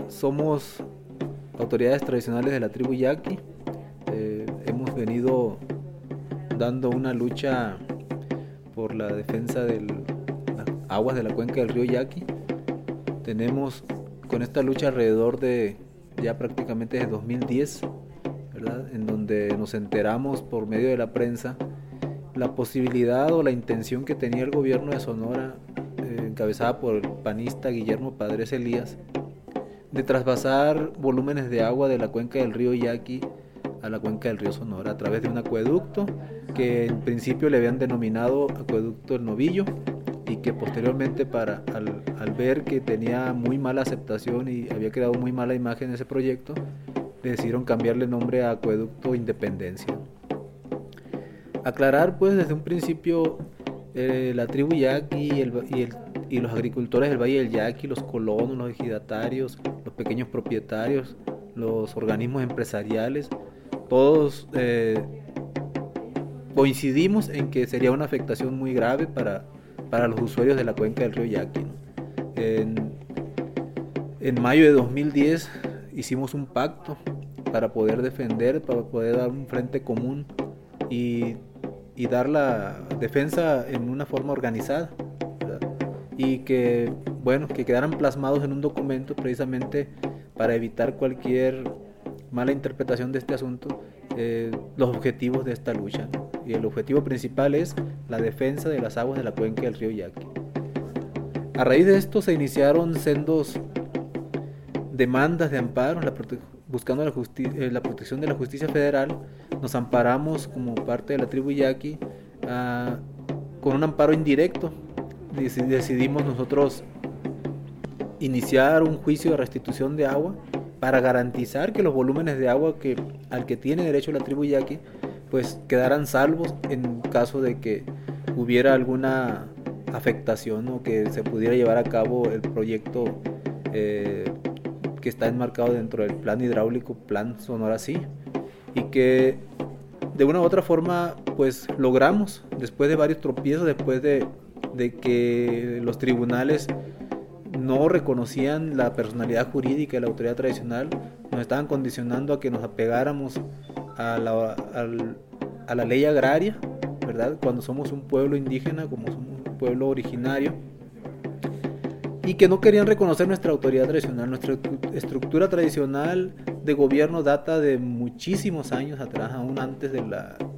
somos autoridades tradicionales de la tribu Yaqui. Hemos venido dando una lucha por la defensa de las aguas de la cuenca del río Yaqui. Tenemos con esta lucha alrededor de ya prácticamente desde 2010, ¿verdad? En donde nos enteramos por medio de la prensa la posibilidad o la intención que tenía el gobierno de Sonora, encabezada por el panista Guillermo Padres Elías, de trasvasar volúmenes de agua de la cuenca del río Yaqui a la cuenca del río Sonora a través de un acueducto que en principio le habían denominado Acueducto El Novillo, y que posteriormente al ver que tenía muy mala aceptación y había creado muy mala imagen ese proyecto, decidieron cambiarle nombre a Acueducto Independencia. Aclarar pues desde un principio, la tribu Yaqui y los agricultores del Valle del Yaqui, los colonos, los ejidatarios, los pequeños propietarios, los organismos empresariales, todos coincidimos en que sería una afectación muy grave para los usuarios de la cuenca del río Yaqui, ¿no? En mayo de 2010 hicimos un pacto para poder defender, para poder dar un frente común y dar la defensa en una forma organizada, ¿verdad? Y que quedaran plasmados en un documento precisamente para evitar cualquier mala interpretación de este asunto, los objetivos de esta lucha, ¿no? Y el objetivo principal es la defensa de las aguas de la cuenca del río Yaqui. A raíz de esto se iniciaron sendos demandas de amparo, buscando la protección de la justicia federal. Nos amparamos como parte de la tribu Yaqui con un amparo indirecto. Decidimos nosotros iniciar un juicio de restitución de agua para garantizar que los volúmenes de agua al que tiene derecho la tribu Yaqui pues quedaran salvos en caso de que hubiera alguna afectación o que se pudiera llevar a cabo el proyecto que está enmarcado dentro del plan hidráulico, Plan Sonora Sí, y que de una u otra forma pues logramos, después de varios tropiezos, después de que los tribunales no reconocían la personalidad jurídica de la autoridad tradicional, nos estaban condicionando a que nos apegáramos a la ley agraria, ¿verdad? Cuando somos un pueblo indígena, como somos un pueblo originario, y que no querían reconocer nuestra autoridad tradicional. Nuestra estructura tradicional de gobierno data de muchísimos años atrás, aún antes de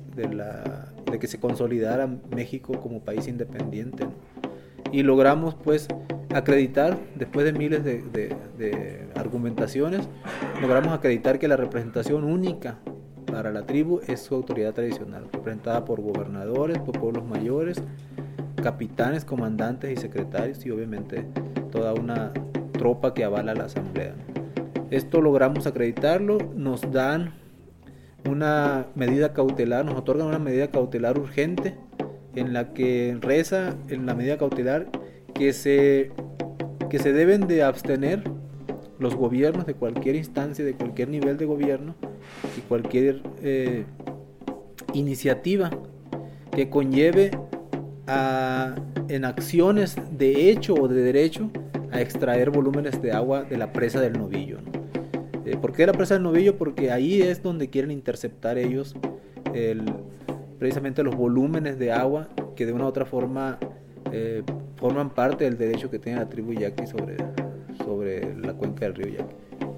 que se consolidara México como país independiente, ¿no? Y logramos pues acreditar, después de miles de argumentaciones, logramos acreditar que la representación única para la tribu es su autoridad tradicional, representada por gobernadores, por pueblos mayores, capitanes, comandantes y secretarios, y obviamente toda una tropa que avala la asamblea. Esto logramos acreditarlo, nos dan una medida cautelar, nos otorgan una medida cautelar urgente, en la que reza en la medida cautelar que se deben de abstener los gobiernos de cualquier instancia, de cualquier nivel de gobierno, y cualquier iniciativa que conlleve en acciones de hecho o de derecho a extraer volúmenes de agua de la presa del Novillo, ¿no? ¿Por qué la presa del Novillo? Porque ahí es donde quieren interceptar ellos precisamente los volúmenes de agua que de una u otra forma forman parte del derecho que tiene la tribu Yaqui sobre la cuenca del río Yaqui.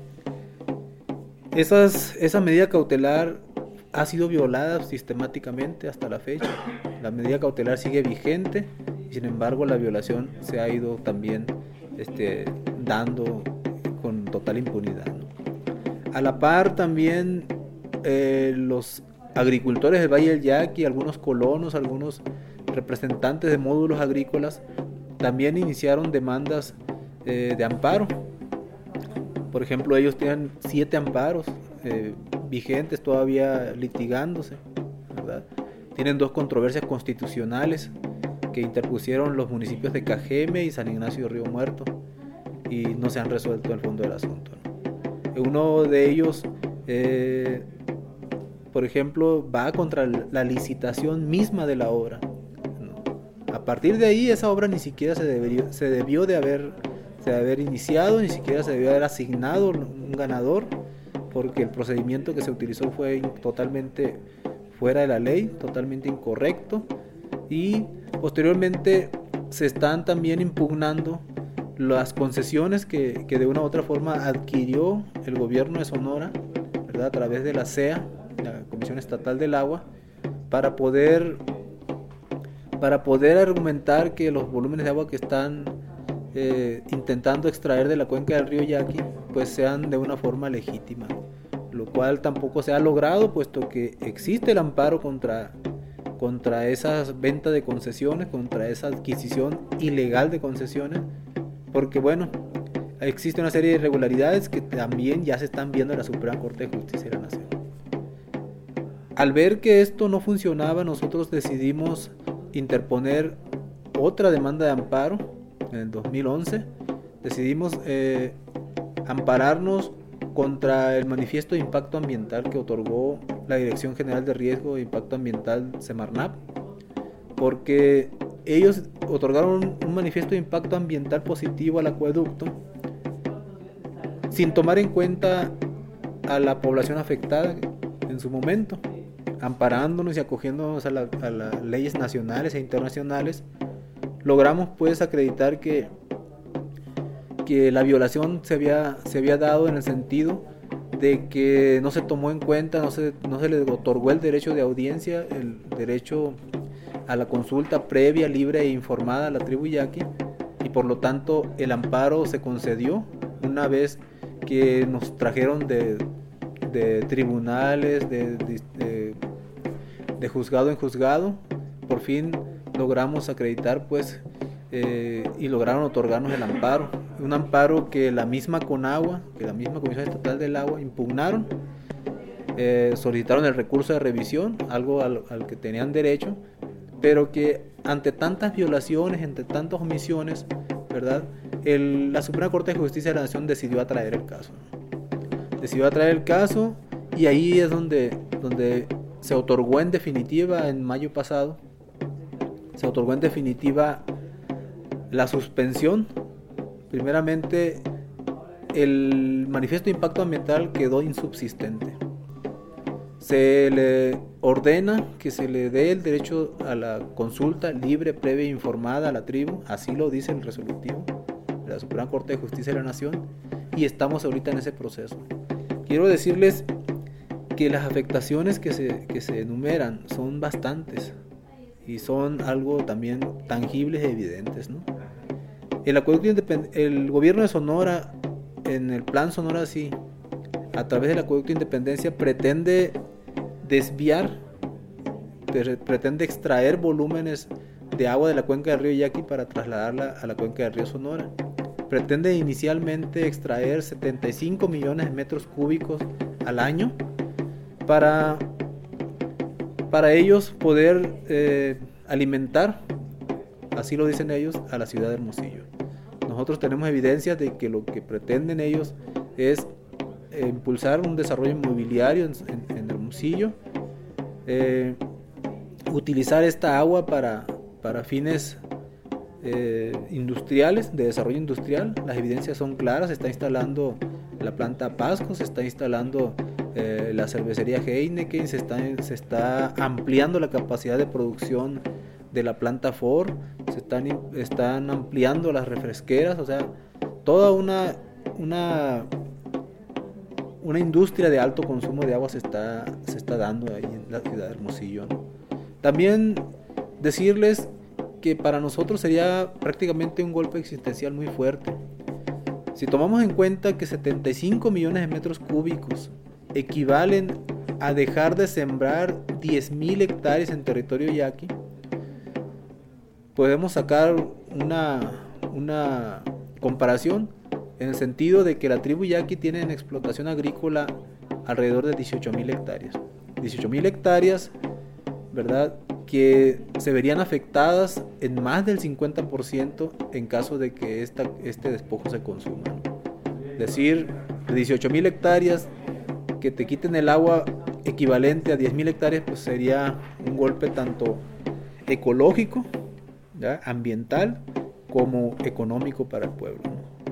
Esa medida cautelar ha sido violada sistemáticamente hasta la fecha. La medida cautelar sigue vigente y sin embargo la violación se ha ido también dando con total impunidad, ¿no? A la par también los agricultores del Valle del Yaqui, algunos colonos, algunos representantes de módulos agrícolas también iniciaron demandas de amparo. Por ejemplo, ellos tienen 7 amparos vigentes todavía litigándose, ¿verdad? Tienen 2 controversias constitucionales que interpusieron los municipios de Cajeme y San Ignacio de Río Muerto y no se han resuelto el fondo del asunto, ¿no? Uno de ellos por ejemplo, va contra la licitación misma de la obra, ¿no? A partir de ahí, esa obra ni siquiera se debió de haber se debe haber iniciado, ni siquiera se debió haber asignado un ganador, porque el procedimiento que se utilizó fue totalmente fuera de la ley, totalmente incorrecto. Y posteriormente se están también impugnando las concesiones que de una u otra forma adquirió el gobierno de Sonora, ¿verdad?, a través de la CEA, la Comisión Estatal del Agua, para poder argumentar que los volúmenes de agua que están intentando extraer de la cuenca del río Yaqui pues sean de una forma legítima, lo cual tampoco se ha logrado, puesto que existe el amparo contra esas ventas de concesiones, contra esa adquisición ilegal de concesiones, porque bueno, existe una serie de irregularidades que también ya se están viendo en la Suprema Corte de Justicia de la Nación. Al ver que esto no funcionaba, nosotros decidimos interponer otra demanda de amparo en el 2011. Decidimos ampararnos contra el manifiesto de impacto ambiental que otorgó la Dirección General de Riesgo e Impacto Ambiental, Semarnat, porque ellos otorgaron un manifiesto de impacto ambiental positivo al acueducto sin tomar en cuenta a la población afectada en su momento, amparándonos y acogiéndonos a las leyes nacionales e internacionales. Logramos pues acreditar que la violación se había dado en el sentido de que no se tomó en cuenta, no se le otorgó el derecho de audiencia, el derecho a la consulta previa, libre e informada a la tribu Yaqui, y por lo tanto el amparo se concedió una vez que nos trajeron de tribunales, de juzgado en juzgado. Por fin logramos acreditar pues y lograron otorgarnos el amparo, un amparo que la misma CONAGUA, que la misma Comisión Estatal del Agua impugnaron, solicitaron el recurso de revisión, algo al que tenían derecho, pero que ante tantas violaciones, ante tantas omisiones, ¿verdad?, la Suprema Corte de Justicia de la Nación decidió atraer el caso. Y ahí es donde se otorgó en definitiva, en mayo pasado, se otorgó en definitiva la suspensión. Primeramente, el manifiesto de impacto ambiental quedó insubsistente. Se le ordena que se le dé el derecho a la consulta libre, previa e informada a la tribu, así lo dice el resolutivo de la Suprema Corte de Justicia de la Nación, y estamos ahorita en ese proceso. Quiero decirles que las afectaciones que se enumeran son bastantes y son algo también tangibles e evidentes, ¿no? El gobierno de Sonora, en el plan Sonora sí, a través del acueducto Independencia, pretende desviar, pretende extraer volúmenes de agua de la cuenca del río Yaqui para trasladarla a la cuenca del río Sonora. Pretende inicialmente extraer 75 millones de metros cúbicos al año para ellos poder alimentar, así lo dicen ellos, a la ciudad de Hermosillo. Nosotros tenemos evidencias de que lo que pretenden ellos es impulsar un desarrollo inmobiliario en Hermosillo, utilizar esta agua para fines industriales, de desarrollo industrial. Las evidencias son claras. Se está instalando la planta Pasco, se está instalando la cervecería Heineken, se está ampliando la capacidad de producción de la planta Ford, están ampliando las refresqueras, o sea, toda una industria de alto consumo de agua se está dando ahí en la ciudad de Hermosillo, ¿no? También decirles que para nosotros sería prácticamente un golpe existencial muy fuerte. Si tomamos en cuenta que 75 millones de metros cúbicos equivalen a dejar de sembrar 10.000 hectáreas en territorio yaqui, podemos sacar una comparación en el sentido de que la tribu yaqui tiene en explotación agrícola alrededor de 18.000 hectáreas. 18.000 hectáreas, ¿verdad?, que se verían afectadas en más del 50% en caso de que este despojo se consuma, ¿no? Es decir, de 18.000 hectáreas que te quiten el agua equivalente a 10.000 hectáreas, pues sería un golpe tanto ecológico, ¿ya?, ambiental, como económico para el pueblo, ¿no?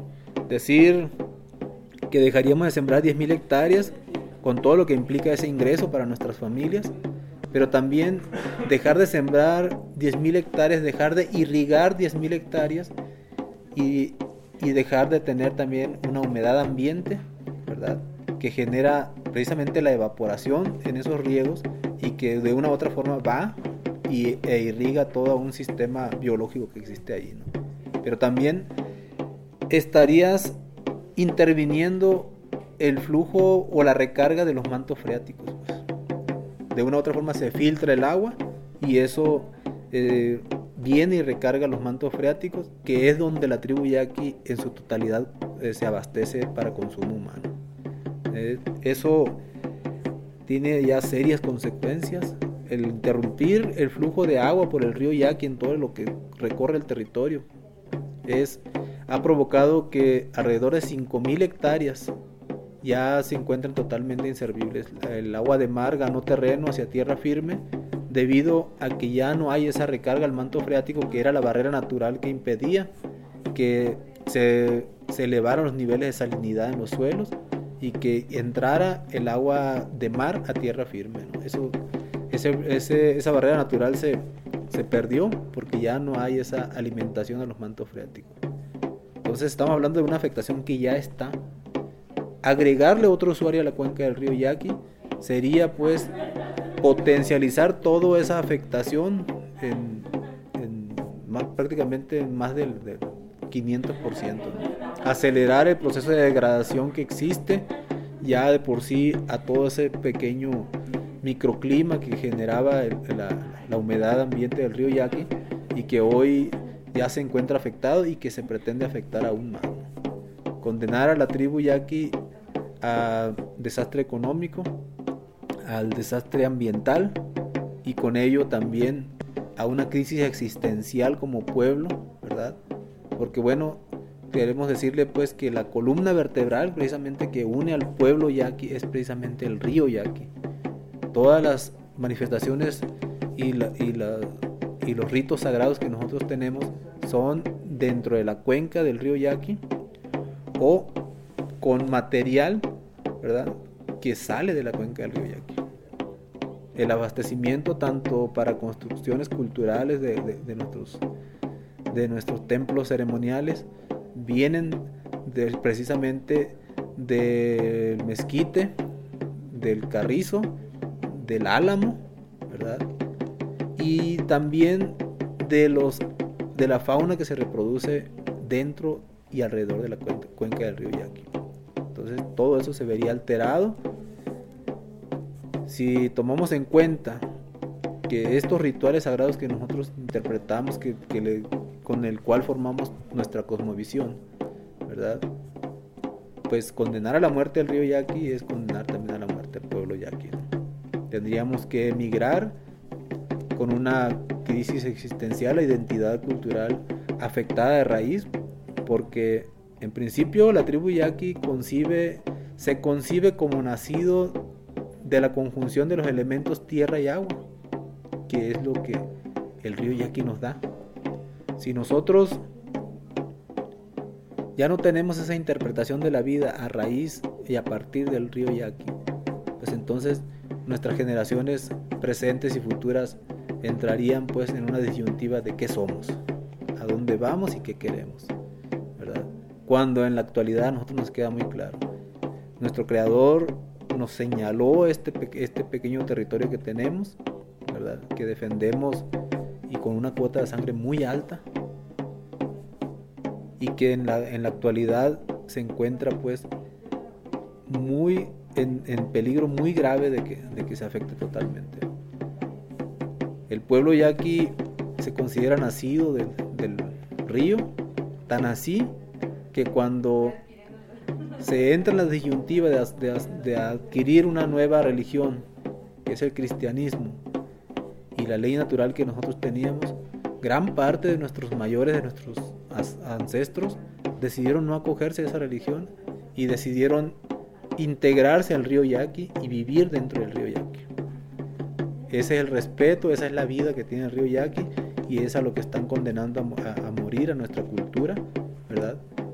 Decir que dejaríamos de sembrar 10.000 hectáreas con todo lo que implica ese ingreso para nuestras familias, pero también dejar de sembrar 10.000 hectáreas, dejar de irrigar 10.000 hectáreas y dejar de tener también una humedad ambiente, ¿verdad? Que genera precisamente la evaporación en esos riegos y que de una u otra forma va e irriga todo un sistema biológico que existe ahí, ¿no? Pero también estarías interviniendo el flujo o la recarga de los mantos freáticos, pues. De una u otra forma se filtra el agua y eso viene y recarga los mantos freáticos, que es donde la tribu yaqui en su totalidad se abastece para consumo humano. Eso tiene ya serias consecuencias. El interrumpir el flujo de agua por el río Yaqui en todo lo que recorre el territorio ha provocado que alrededor de 5.000 hectáreas ya se encuentran totalmente inservibles. El agua de mar ganó terreno hacia tierra firme debido a que ya no hay esa recarga al manto freático, que era la barrera natural que impedía que se elevaran los niveles de salinidad en los suelos y que entrara el agua de mar a tierra firme, ¿no? Esa barrera natural se perdió porque ya no hay esa alimentación a los mantos freáticos. Entonces estamos hablando de una afectación que ya está. Agregarle otro usuario a la cuenca del río Yaqui sería pues potencializar toda esa afectación prácticamente en más del 500%, ¿no? Acelerar el proceso de degradación que existe ya de por sí a todo ese pequeño microclima que generaba la humedad ambiente del río Yaqui y que hoy ya se encuentra afectado y que se pretende afectar aún más, ¿no? Condenar a la tribu yaqui a desastre económico, al desastre ambiental y con ello también a una crisis existencial como pueblo, ¿verdad? Porque bueno, queremos decirle pues que la columna vertebral precisamente que une al pueblo yaqui es precisamente el río Yaqui. Todas las manifestaciones y los ritos sagrados que nosotros tenemos son dentro de la cuenca del río Yaqui o con material, ¿verdad?, que sale de la cuenca del río Yaqui. El abastecimiento tanto para construcciones culturales de nuestros templos ceremoniales vienen precisamente del mezquite, del carrizo, del álamo, ¿verdad? Y también de la fauna que se reproduce dentro y alrededor de la cuenca del río Yaqui. Entonces todo eso se vería alterado si tomamos en cuenta que estos rituales sagrados que nosotros interpretamos, con el cual formamos nuestra cosmovisión, ¿verdad? Pues condenar a la muerte al río Yaqui es condenar también a la muerte al pueblo yaqui, ¿no? Tendríamos que emigrar con una crisis existencial, la identidad cultural afectada de raíz, porque en principio la tribu yaqui se concibe como nacido de la conjunción de los elementos tierra y agua, que es lo que el río Yaqui nos da. Si nosotros ya no tenemos esa interpretación de la vida a raíz y a partir del río Yaqui, pues entonces nuestras generaciones presentes y futuras entrarían pues en una disyuntiva de qué somos, a dónde vamos y qué queremos, ¿verdad? Cuando en la actualidad a nosotros nos queda muy claro. Nuestro Creador nos señaló este pequeño territorio que tenemos, ¿verdad?, que defendemos y con una cuota de sangre muy alta, y que en la actualidad se encuentra pues muy en peligro muy grave de que se afecte totalmente. El pueblo yaqui se considera nacido del río, tan así que cuando se entra en la disyuntiva de adquirir una nueva religión, que es el cristianismo, y la ley natural que nosotros teníamos, gran parte de nuestros mayores, de nuestros ancestros, decidieron no acogerse a esa religión y decidieron integrarse al río Yaqui y vivir dentro del río Yaqui. Ese es el respeto, esa es la vida que tiene el río Yaqui, y es a lo que están condenando a morir a nuestra cultura, ¿verdad?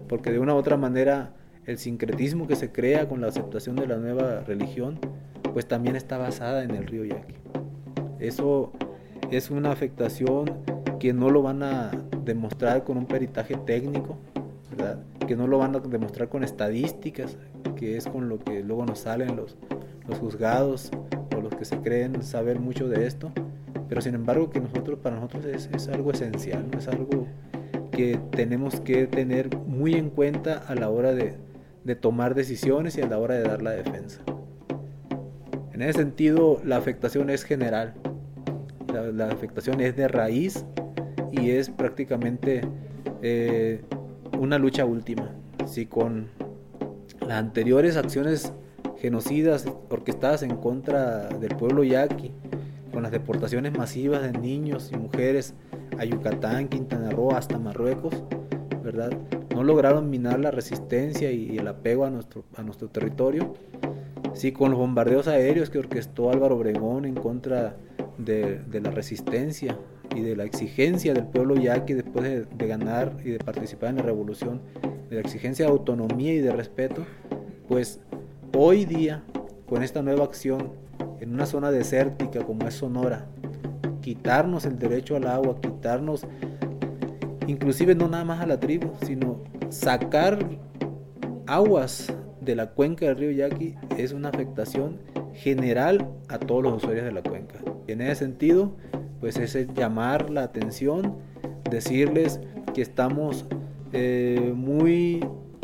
porque de una u otra manera el sincretismo que se crea con la aceptación de la nueva religión, pues también está basada en el río Yaqui. Eso es una afectación que no lo van a demostrar con un peritaje técnico, ¿verdad? Que no lo van a demostrar con estadísticas, que es con lo que luego nos salen los juzgados o los que se creen saber mucho de esto, pero sin embargo que para nosotros es algo esencial, ¿no? Es algo que tenemos que tener muy en cuenta a la hora de tomar decisiones y a la hora de dar la defensa. En ese sentido, la afectación es general, la afectación es de raíz y es prácticamente una lucha última. Si con las anteriores acciones genocidas orquestadas en contra del pueblo yaqui, con las deportaciones masivas de niños y mujeres a Yucatán, Quintana Roo, hasta Marruecos, ¿verdad?, no lograron minar la resistencia y el apego a nuestro territorio. Sí, con los bombardeos aéreos que orquestó Álvaro Obregón en contra de la resistencia y de la exigencia del pueblo yaqui después de ganar y de participar en la revolución, de la exigencia de autonomía y de respeto, pues hoy día, con esta nueva acción en una zona desértica como es Sonora, quitarnos el derecho al agua, quitarnos inclusive no nada más a la tribu, sino sacar aguas de la cuenca del río Yaqui, es una afectación general a todos los usuarios de la cuenca. Y en ese sentido, pues es llamar la atención, decirles que estamos muy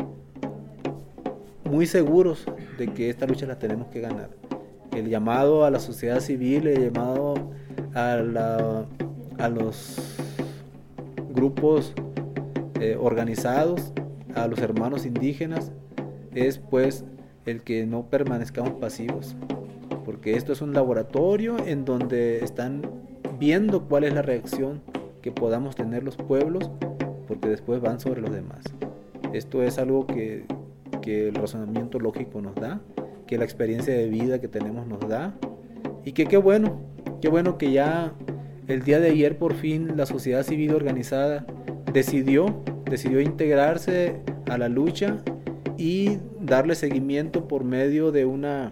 seguros de que esta lucha la tenemos que ganar. El llamado a la sociedad civil, el llamado a los grupos organizados, a los hermanos indígenas, es pues el que no permanezcamos pasivos, porque esto es un laboratorio en donde están viendo cuál es la reacción que podamos tener los pueblos, porque después van sobre los demás. Esto es algo que el razonamiento lógico nos da, que la experiencia de vida que tenemos nos da, y que qué bueno que ya el día de ayer por fin la sociedad civil organizada decidió integrarse a la lucha y darle seguimiento por medio de una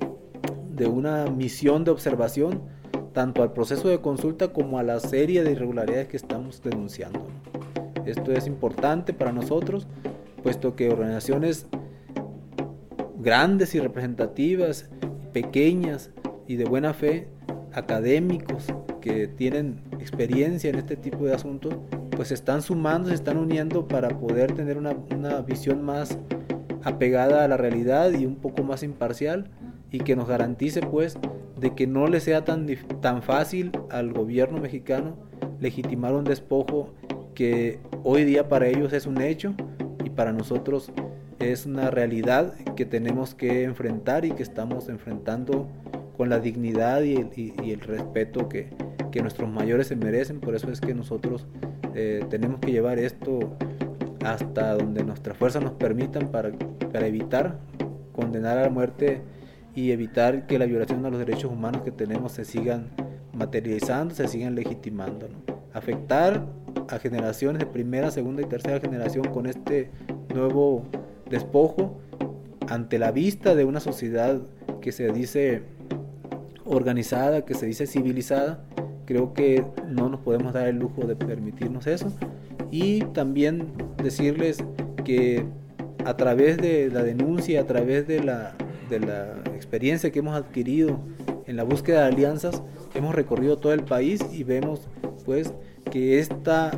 misión de observación tanto al proceso de consulta como a la serie de irregularidades que estamos denunciando. Esto es importante para nosotros, puesto que organizaciones grandes y representativas, pequeñas y de buena fe, académicos que tienen experiencia en este tipo de asuntos, pues se están sumando, se están uniendo para poder tener una visión más apegada a la realidad y un poco más imparcial, y que nos garantice pues de que no le sea tan fácil al gobierno mexicano legitimar un despojo que hoy día para ellos es un hecho y para nosotros es una realidad que tenemos que enfrentar y que estamos enfrentando con la dignidad y el respeto que nuestros mayores se merecen. Por eso es que nosotros tenemos que llevar esto hasta donde nuestras fuerzas nos permitan para evitar condenar a la muerte y evitar que la violación a los derechos humanos que tenemos se sigan materializando, se sigan legitimando, ¿no? Afectar a generaciones de primera, segunda y tercera generación con este nuevo despojo ante la vista de una sociedad que se dice organizada, que se dice civilizada. Creo que no nos podemos dar el lujo de permitirnos eso, y también decirles que a través de la denuncia, a través de la experiencia que hemos adquirido en la búsqueda de alianzas, hemos recorrido todo el país y vemos pues que esta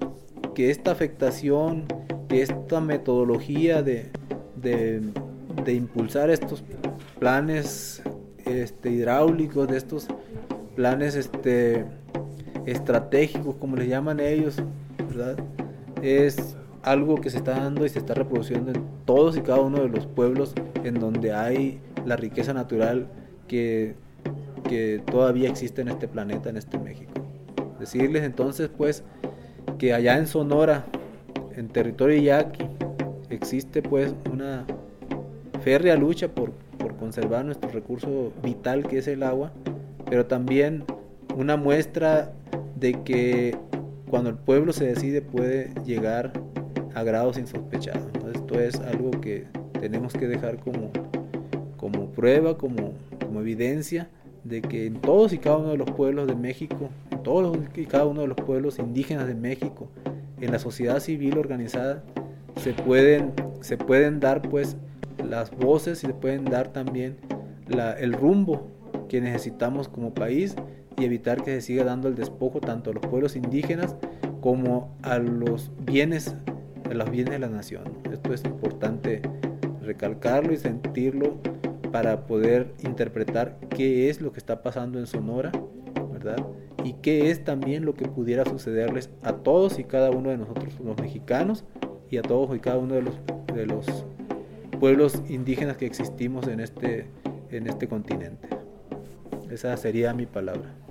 afectación, que esta metodología de impulsar estos planes hidráulicos, de estos planes estratégicos, como les llaman ellos, ¿verdad?, es algo que se está dando y se está reproduciendo en todos y cada uno de los pueblos en donde hay la riqueza natural que todavía existe en este planeta, en este México. Decirles entonces pues que allá en Sonora, en territorio yaqui, existe pues una férrea lucha por conservar nuestro recurso vital que es el agua, pero también una muestra de que cuando el pueblo se decide puede llegar a grados insospechados, ¿no? Esto es algo que tenemos que dejar como prueba, como evidencia de que en todos y cada uno de los pueblos de México, en todos y cada uno de los pueblos indígenas de México, en la sociedad civil organizada, se pueden dar pues las voces y se pueden dar también el rumbo que necesitamos como país, y evitar que se siga dando el despojo tanto a los pueblos indígenas como a los bienes de la nación. Esto es importante recalcarlo y sentirlo para poder interpretar qué es lo que está pasando en Sonora, ¿verdad? Y qué es también lo que pudiera sucederles a todos y cada uno de nosotros los mexicanos, y a todos y cada uno de los pueblos indígenas que existimos en este continente. Esa sería mi palabra.